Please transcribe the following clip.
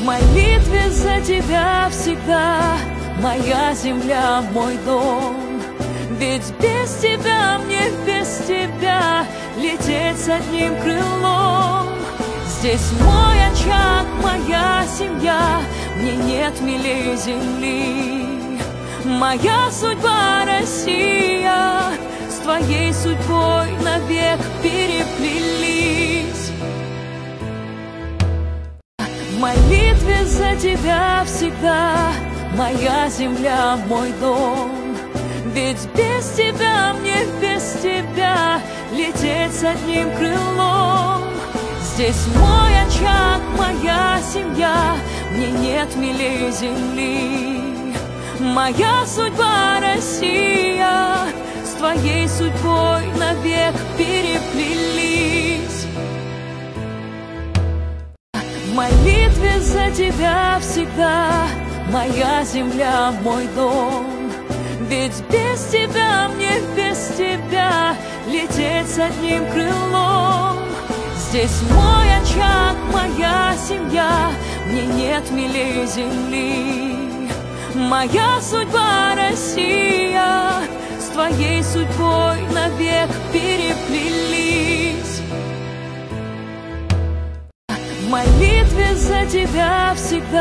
В молитве за тебя всегда моя земля, мой дом. Ведь без тебя мне, без тебя лететь с одним крылом. Здесь мой очаг, моя семья, мне нет милей земли. Моя судьба Россия с твоей судьбой навек переплелись. В молитве за тебя всегда моя земля, мой дом. Ведь без тебя мне, без тебя лететь с одним крылом. Здесь мой очаг, моя семья, мне нет милей земли. Моя судьба Россия с твоей судьбой навек переплелись. В молитве за тебя всегда моя земля, мой дом. Ведь без тебя мне, без тебя лететь с одним крылом. Здесь мой очаг, моя семья, мне нет милей земли. Моя судьба Россия с твоей судьбой навек переплелись. В молитве за тебя всегда